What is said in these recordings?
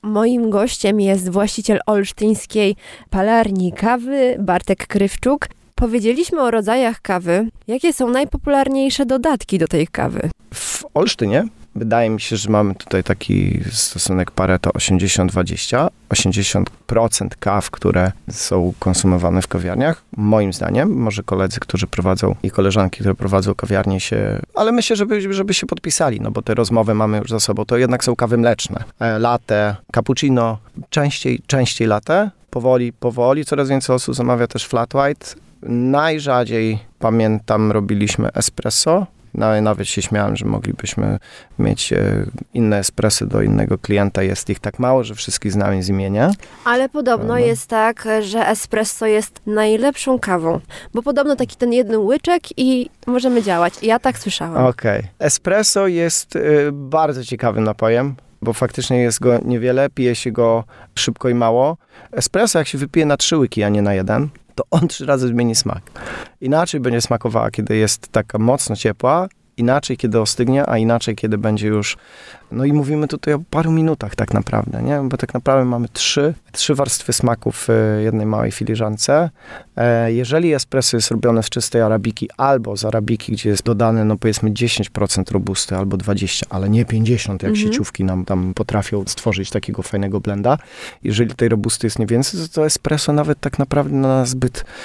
Moim gościem jest właściciel olsztyńskiej palarni kawy, Bartek Krywczuk. Powiedzieliśmy o rodzajach kawy. Jakie są najpopularniejsze dodatki do tej kawy? W Olsztynie wydaje mi się, że mamy tutaj taki stosunek Pareto 80-20. 80% kaw, które są konsumowane w kawiarniach, moim zdaniem, może koledzy, którzy prowadzą i koleżanki, które prowadzą kawiarnie ale myślę, żeby się podpisali, no bo te rozmowy mamy już za sobą, to jednak są kawy mleczne. Latte, cappuccino, częściej latte, powoli, coraz więcej osób zamawia też flat white. Najrzadziej, pamiętam, robiliśmy espresso. Nawet się śmiałem, że moglibyśmy mieć inne espresso do innego klienta. Jest ich tak mało, że wszystkich znamy z imienia. Ale podobno jest tak, że espresso jest najlepszą kawą. Bo podobno taki ten jeden łyczek i możemy działać. Ja tak słyszałam. Okej. Espresso jest bardzo ciekawym napojem, bo faktycznie jest go niewiele, pije się go szybko i mało. Espresso, jak się wypije na 3 łyki, a nie na 1, to on 3 razy zmieni smak. Inaczej będzie smakowała, kiedy jest taka mocno ciepła, inaczej, kiedy ostygnie, a inaczej, kiedy będzie już... No i mówimy tutaj o paru minutach tak naprawdę, nie? Bo tak naprawdę mamy trzy warstwy smaków w jednej małej filiżance. Jeżeli espresso jest robione z czystej arabiki albo z arabiki, gdzie jest dodane, no powiedzmy 10% robusty albo 20%, ale nie 50%, jak sieciówki nam tam potrafią stworzyć takiego fajnego blenda. Jeżeli tej robusty jest nie więcej, to espresso nawet tak naprawdę na nas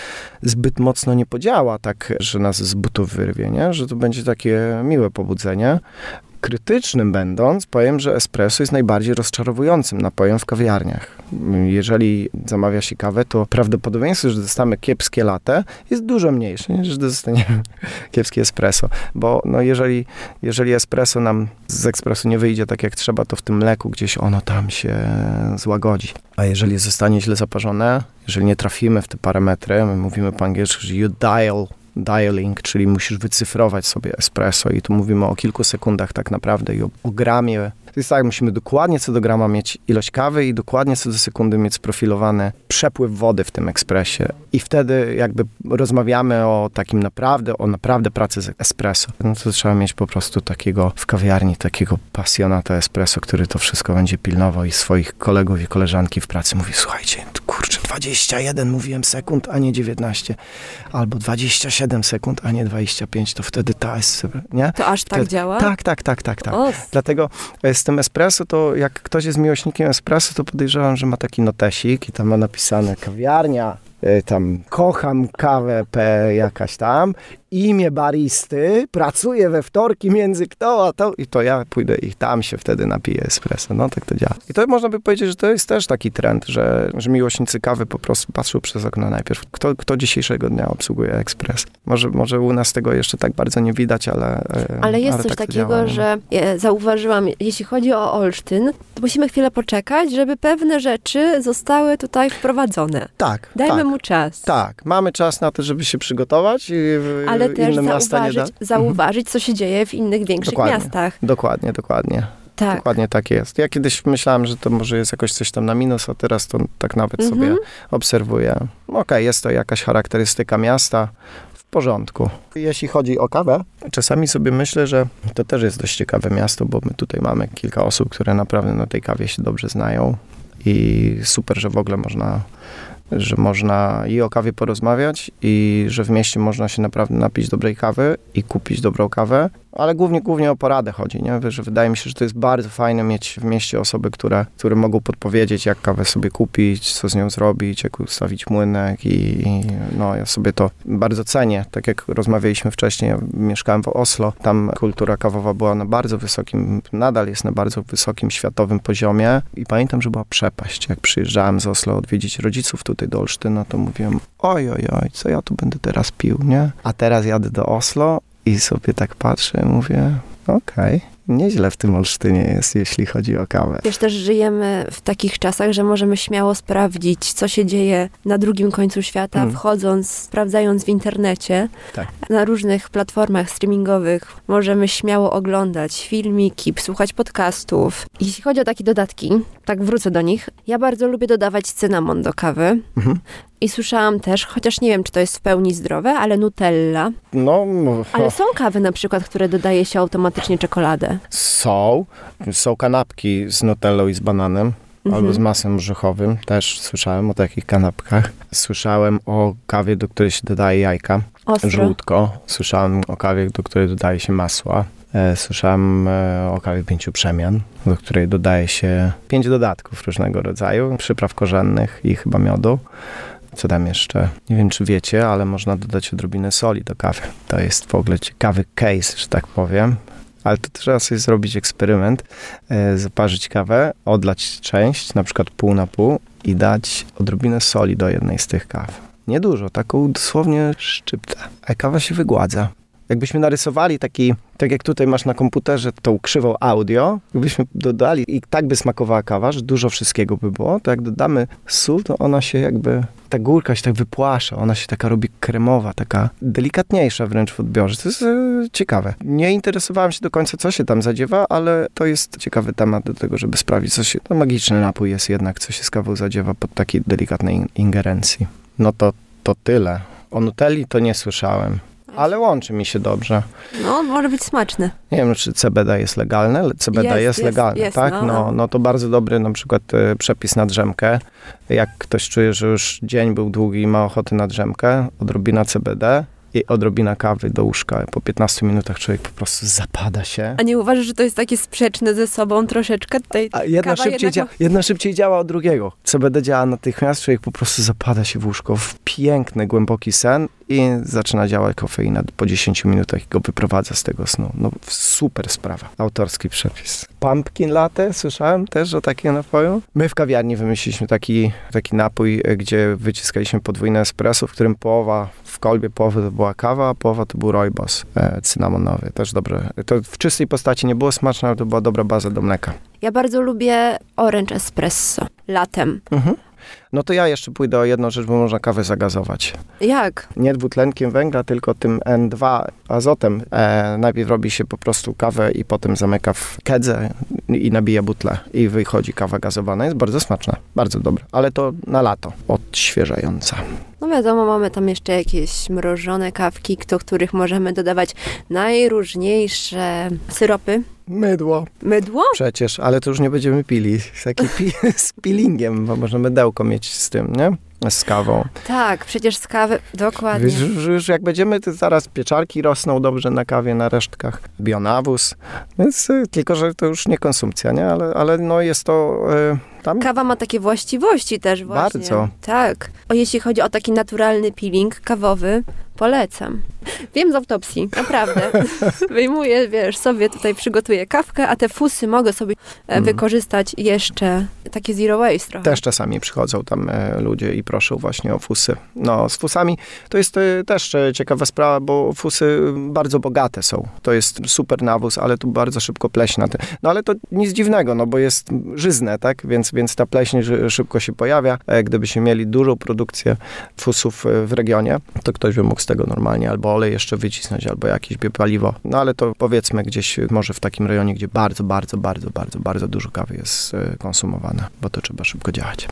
zbyt mocno nie podziała, tak, że nas z butów wyrwie, nie? Że to będzie takie miłe pobudzenie. Krytycznym będąc, powiem, że espresso jest najbardziej rozczarowującym napojem w kawiarniach. Jeżeli zamawia się kawę, to prawdopodobieństwo, że dostamy kiepskie latte jest dużo mniejsze, niż że dostaniemy kiepskie espresso. Bo no jeżeli espresso nam z ekspresu nie wyjdzie tak jak trzeba, to w tym mleku gdzieś ono tam się złagodzi. A jeżeli zostanie źle zaparzone, jeżeli nie trafimy w te parametry, my mówimy po angielsku, że dialing, czyli musisz wycyfrować sobie espresso i tu mówimy o kilku sekundach tak naprawdę i o gramie. To jest tak, musimy dokładnie co do grama mieć ilość kawy i dokładnie co do sekundy mieć sprofilowany przepływ wody w tym ekspresie. I wtedy jakby rozmawiamy o takim naprawdę pracy z espresso. No to trzeba mieć po prostu takiego w kawiarni, takiego pasjonata espresso, który to wszystko będzie pilnował i swoich kolegów i koleżanki w pracy mówi, słuchajcie, kurczę, 21 mówiłem sekund, a nie 19. Albo 27 sekund, a nie 25. To wtedy ta jest, nie? To aż tak działa? Tak. Dlatego z tym espresso, to jak ktoś jest miłośnikiem espresso, to podejrzewam, że ma taki notesik i tam ma napisane kawiarnia, tam kocham kawę jakaś tam, imię baristy, pracuję we wtorki między kto a to i to ja pójdę i tam się wtedy napiję espresso. No tak to działa. I to można by powiedzieć, że to jest też taki trend, że miłośnicy kawy po prostu patrzą przez okno najpierw. Kto dzisiejszego dnia obsługuje ekspres? Może u nas tego jeszcze tak bardzo nie widać, ale jest coś tak takiego, działa, że zauważyłam, jeśli chodzi o Olsztyn, to musimy chwilę poczekać, żeby pewne rzeczy zostały tutaj wprowadzone. Tak. Dajmy mu czas. Tak, mamy czas na to, żeby się przygotować. Ale też zauważyć, co się dzieje w innych większych miastach. Dokładnie. Tak. Dokładnie tak jest. Ja kiedyś myślałem, że to może jest jakoś coś tam na minus, a teraz to tak nawet sobie obserwuję. Okej, jest to jakaś charakterystyka miasta. W porządku. Jeśli chodzi o kawę, czasami sobie myślę, że to też jest dość ciekawe miasto, bo my tutaj mamy kilka osób, które naprawdę na tej kawie się dobrze znają i super, że w ogóle można i o kawie porozmawiać i że w mieście można się naprawdę napić dobrej kawy i kupić dobrą kawę, ale głównie o poradę chodzi, nie? Że wydaje mi się, że to jest bardzo fajne mieć w mieście osoby, które mogą podpowiedzieć, jak kawę sobie kupić, co z nią zrobić, jak ustawić młynek i no ja sobie to bardzo cenię. Tak jak rozmawialiśmy wcześniej, ja mieszkałem w Oslo, tam kultura kawowa była na bardzo wysokim, nadal jest na bardzo wysokim światowym poziomie i pamiętam, że była przepaść. Jak przyjeżdżałem z Oslo odwiedzić rodziców tutaj do Olsztyna, to mówiłem, oj, co ja tu będę teraz pił, nie? A teraz jadę do Oslo i sobie tak patrzę i mówię, okej, nieźle w tym Olsztynie jest, jeśli chodzi o kawę. Wiesz, też żyjemy w takich czasach, że możemy śmiało sprawdzić, co się dzieje na drugim końcu świata, sprawdzając w internecie, na różnych platformach streamingowych. Możemy śmiało oglądać filmiki, słuchać podcastów. Jeśli chodzi o takie dodatki, tak wrócę do nich, ja bardzo lubię dodawać cynamon do kawy. I słyszałam też, chociaż nie wiem, czy to jest w pełni zdrowe, ale Nutella. Ale są kawy na przykład, które dodaje się automatycznie czekoladę. Są kanapki z Nutellą i z bananem. albo z masłem orzechowym. Też słyszałem o takich kanapkach. Słyszałem o kawie, do której się dodaje jajka. Ostro. Żółtko. Słyszałem o kawie, do której dodaje się masła. Słyszałem o kawie 5 przemian, do której dodaje się 5 dodatków różnego rodzaju, przypraw korzennych i chyba miodu. Co tam jeszcze? Nie wiem, czy wiecie, ale można dodać odrobinę soli do kawy. To jest w ogóle ciekawy case, że tak powiem. Ale to trzeba sobie zrobić eksperyment, zaparzyć kawę, odlać część, na przykład pół na pół i dać odrobinę soli do jednej z tych kaw. Niedużo, taką dosłownie szczyptę. A kawa się wygładza. Jakbyśmy narysowali taki, tak jak tutaj masz na komputerze tą krzywą audio, jakbyśmy dodali i tak by smakowała kawa, że dużo wszystkiego by było, to jak dodamy sól, to ona się jakby, ta górka się tak wypłasza, ona się taka robi kremowa, taka delikatniejsza wręcz w odbiorze. To jest ciekawe. Nie interesowałem się do końca, co się tam zadziewa, ale to jest ciekawy temat do tego, żeby sprawdzić, co się, to magiczny napój jest jednak, co się z kawą zadziewa pod takiej delikatnej ingerencji. No to tyle. O nutelli to nie słyszałem. Ale łączy mi się dobrze. No, może być smaczne. Nie wiem, czy CBD jest legalne, ale CBD jest legalne, jest, tak? No to bardzo dobry na przykład przepis na drzemkę. Jak ktoś czuje, że już dzień był długi i ma ochoty na drzemkę, odrobina CBD i odrobina kawy do łóżka. Po 15 minutach człowiek po prostu zapada się. A nie uważasz, że to jest takie sprzeczne ze sobą troszeczkę? Tutaj a jedno szybciej działa od drugiego. CBD działa natychmiast, człowiek po prostu zapada się w łóżko w piękny, głęboki sen i zaczyna działać kofeina po 10 minutach i go wyprowadza z tego snu. No super sprawa. Autorski przepis. Pumpkin latte, słyszałem też o takim napoju. My w kawiarni wymyśliliśmy taki napój, gdzie wyciskaliśmy podwójne espresso, w którym połowa w kolbie, połowa to była kawa, a połowa to był rooibos cynamonowy. Też dobre. To w czystej postaci nie było smaczne, ale to była dobra baza do mleka. Ja bardzo lubię orange espresso latem. No to ja jeszcze pójdę o jedną rzecz, bo można kawę zagazować. Jak? Nie dwutlenkiem węgla, tylko tym N2 azotem. Najpierw robi się po prostu kawę i potem zamyka w kedze i nabija butlę i wychodzi kawa gazowana. Jest bardzo smaczna, bardzo dobra, ale to na lato, odświeżająca. No wiadomo, mamy tam jeszcze jakieś mrożone kawki, do których możemy dodawać najróżniejsze syropy. Mydło. Mydło? Przecież, ale to już nie będziemy pili. Z peelingiem, bo można mydełko mieć z tym, nie? Z kawą. Tak, przecież z kawy, dokładnie. Już jak będziemy, to zaraz pieczarki rosną dobrze na kawie, na resztkach. Bionawóz. Więc tylko, że to już nie konsumpcja, nie? Ale no jest to... Tam? Kawa ma takie właściwości też właśnie. Bardzo. Tak. Jeśli chodzi o taki naturalny peeling kawowy, polecam. Wiem z autopsji, naprawdę. Wyjmuję, sobie tutaj przygotuję kawkę, a te fusy mogę sobie wykorzystać jeszcze takie zero waste trochę. Też czasami przychodzą tam ludzie i proszą właśnie o fusy. No, z fusami to jest też ciekawa sprawa, bo fusy bardzo bogate są. To jest super nawóz, ale tu bardzo szybko pleśń na tym. No ale to nic dziwnego, no bo jest żyzne, tak? Więc ta pleśń szybko się pojawia. Gdybyśmy mieli dużą produkcję fusów w regionie, to ktoś by mógł z tego normalnie albo olej jeszcze wycisnąć, albo jakieś biopaliwo. No ale to powiedzmy gdzieś może w takim rejonie, gdzie bardzo dużo kawy jest konsumowane, bo to trzeba szybko działać.